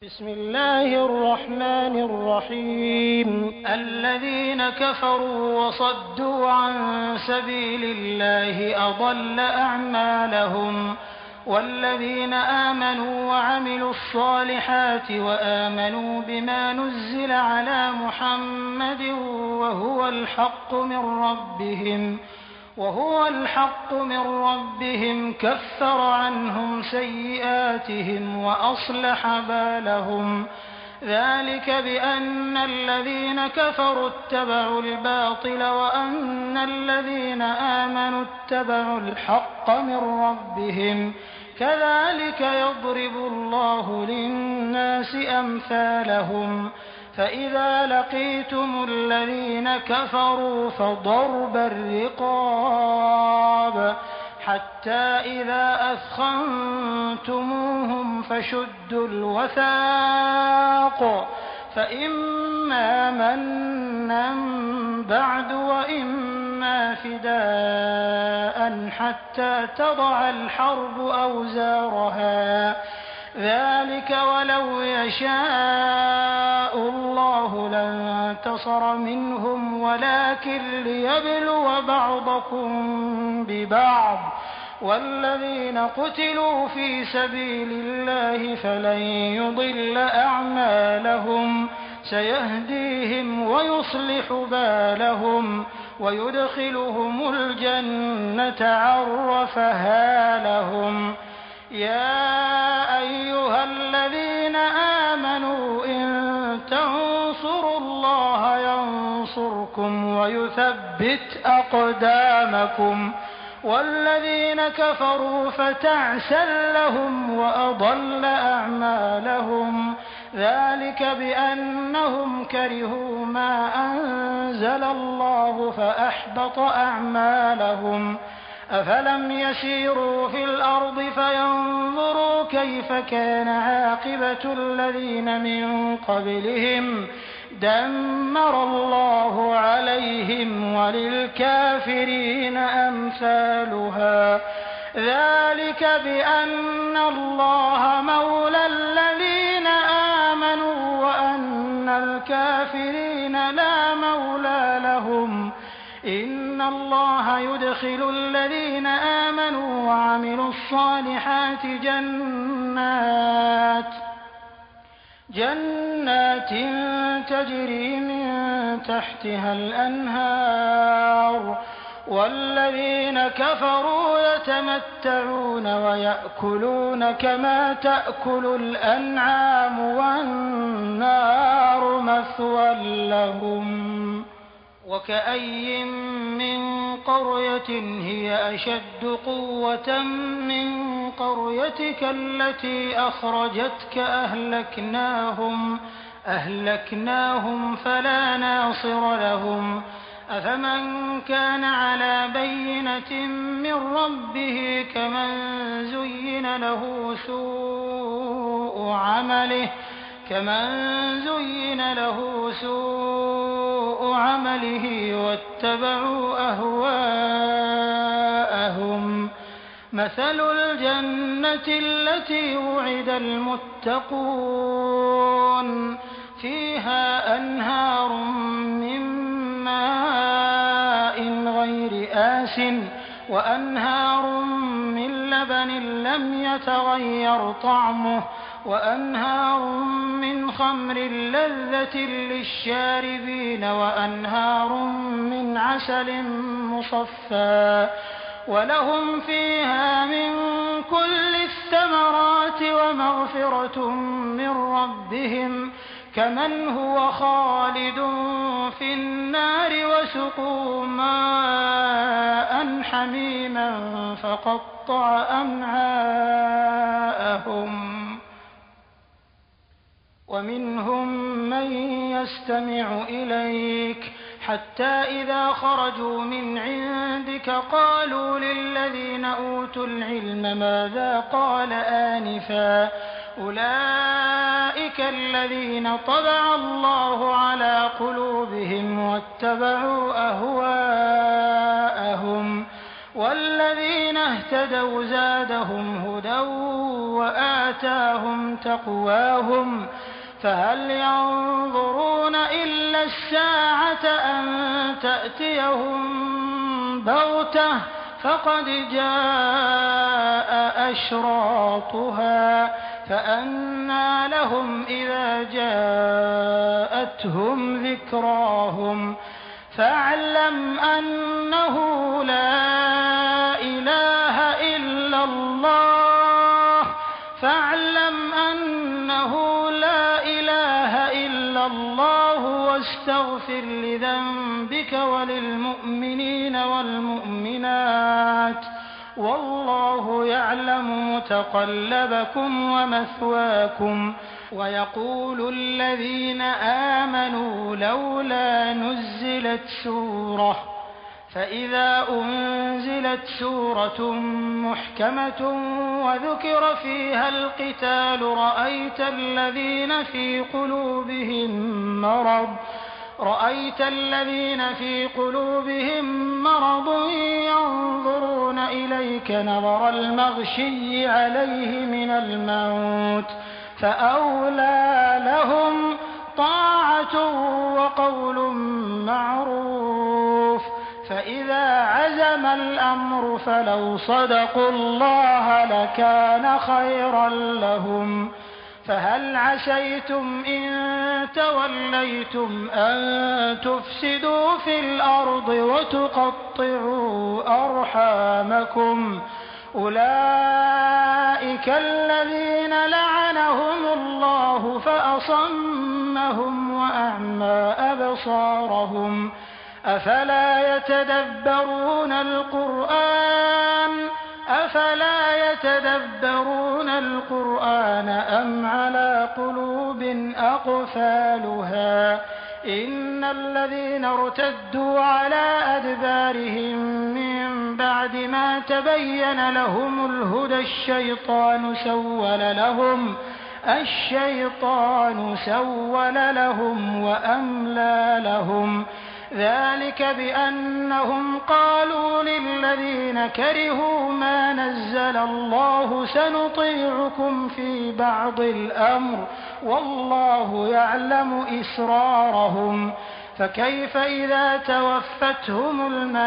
بسم الله الرحمن الرحيم الذين كفروا وصدوا عن سبيل الله أضل أعمالهم والذين آمنوا وعملوا الصالحات وآمنوا بما نزل على محمد وهو الحق من ربهم كفر عنهم سيئاتهم وأصلح بالهم ذلك بأن الذين كفروا اتبعوا الباطل وأن الذين آمنوا اتبعوا الحق من ربهم كذلك يضرب الله للناس أمثالهم فإذا لقيتم الذين كفروا فضرب الرقاب حتى إذا أثخنتموهم فشدوا الوثاق فإما منا بعد وإما فداء حتى تضع الحرب أوزارها ذلك ولو يشاء الله لانتصر منهم ولكن ليبلو بعضكم ببعض والذين قتلوا في سبيل الله فلن يضل أعمالهم سيهديهم ويصلح بالهم ويدخلهم الجنة عرفها لهم يا أيها الذين آمنوا إن تنصروا الله ينصركم ويثبت أقدامكم والذين كفروا فتعسا لهم وأضل أعمالهم ذلك بأنهم كرهوا ما أنزل الله فأحبط أعمالهم أفلم يسيروا في الأرض فينظروا كيف كان عاقبة الذين من قبلهم دمر الله عليهم وللكافرين أمثالها ذلك بأن الله مولى الذين آمنوا وأن الكافرين لا مولى لهم إن الله يدخل الذين آمنوا وعملوا الصالحات جنات تجري من تحتها الأنهار والذين كفروا يتمتعون ويأكلون كما تأكل الأنعام والنار مثوى لهم وكأي من قرية هي أشد قوة من قريتك التي أخرجتك أهلكناهم فلا ناصر لهم أفمن كان على بينة من ربه كمن زين له سوء عمله واتبعوا أهواءهم مثل الجنة التي وعد المتقون فيها أنهار من ماء غير آسٍ وأنهار من لبن لم يتغير طعمه وأنهار من خمر لذة للشاربين وأنهار من عسل مصفى ولهم فيها من كل الثمرات ومغفرة من ربهم كمن هو خالد في النار وسقوا ماء حميما فقطع أمعاءهم ومنهم من يستمع إليك حتى إذا خرجوا من عندك قالوا للذين أوتوا العلم ماذا قال آنفا أولئك الذين طبع الله على قلوبهم واتبعوا أهواءهم والذين اهتدوا زادهم هدى وآتاهم تقواهم فهل ينظرون إلا الساعة أن تأتيهم بغتة فقد جاء أشراطها فأنى لهم إذا جاءتهم ذكراهم فاعلم أنه لا إله إلا الله واستغفر لذنبك وللمؤمنين والمؤمنات والله يعلم متقلبكم ومثواكم ويقول الذين آمنوا لولا نزلت سورة فإذا أنزلت سورة محكمة وذكر فيها القتال رأيت الذين في قلوبهم مرض ينظرون إليك نظر المغشي عليه من الموت فأولى لهم طاعة وقول معروف فإذا عزم الأمر فلو صدقوا الله لكان خيرا لهم فهل عسيتم إن توليتم أن تفسدوا في الأرض وتقطعوا أرحامكم أولئك الذين لعنهم الله فأصمهم وأعمى أبصارهم أفلا يتدبرون القرآن أم على قلوب أقفالها إن الذين ارتدوا على أدبارهم من بعد ما تبين لهم الهدى الشيطان سول لهم وأملى لهم ذلك بأنهم قالوا للذين كرهوا ما نزل الله سنطيعكم في بعض الأمر والله يعلم إسرارهم فكيف إذا توفتهم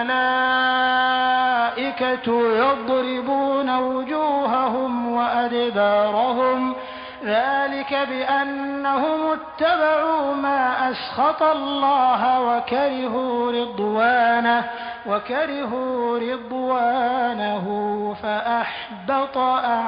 الملائكة يضربون وجوههم وأدبارهم ذلك بأنهم اتبعوا ما أسخط الله وكرهوا رضوانه فأحبط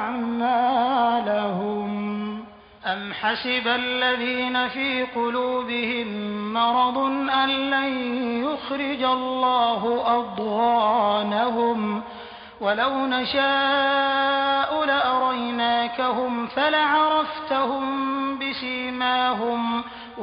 أعمالهم أم حسب الذين في قلوبهم مرض أن لن يخرج الله أضغانهم ولو نشاء لأريناكهم فلعرفتهم بسيماهم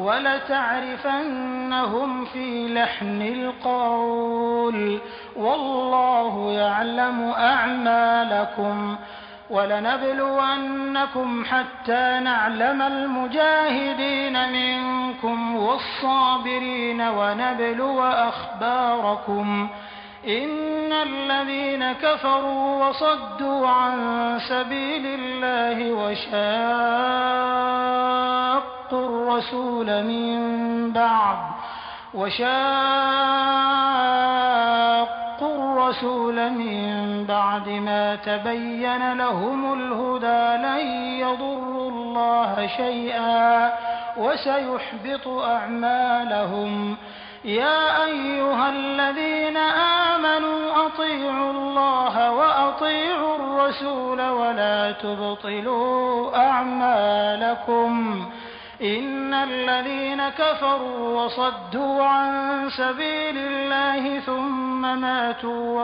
ولتعرفنهم في لحن القول والله يعلم أعمالكم ولنبلونكم حتى نعلم المجاهدين منكم والصابرين ونبلو أخباركم إن الذين كفروا وصدوا عن سبيل الله وشاقوا الرسول من بعد ما تبين لهم الهدى لن يضروا الله شيئا وسيحبط أعمالهم يا أيها الذين آمنوا أطيعوا الله وأطيعوا الرسول ولا تبطلوا أعمالكم إن الذين كفروا وصدوا عن سبيل الله ثم ماتوا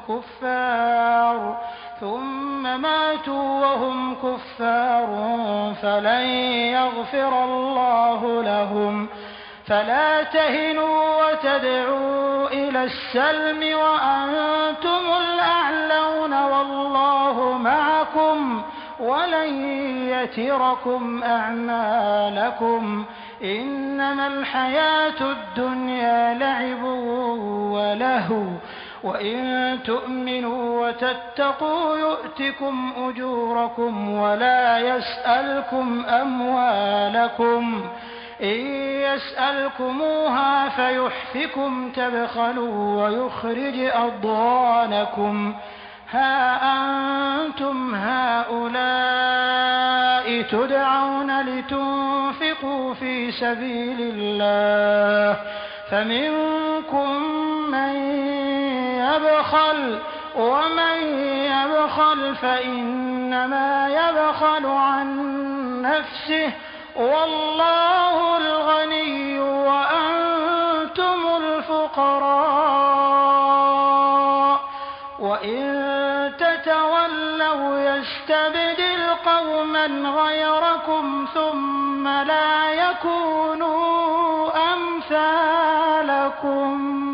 وهم كفار فلن يغفر الله لهم فلا تهنوا وتدعوا إلى السلم وأنتم الأعلون والله معكم ولن يتركم أعمالكم إنما الحياة الدنيا لعب ولهو وإن تؤمنوا وتتقوا يؤتكم أجوركم ولا يسألكم أموالكم إن يسألكموها فيحفكم تبخلوا ويخرج أضغانكم ها أنتم هؤلاء تدعون لتنفقوا في سبيل الله فمنكم من يبخل ومن يبخل فإنما يبخل عن نفسه والله الغني وأنتم الفقراء وإن تتولوا يستبدل قوما غيركم ثم لا يكونوا أمثالكم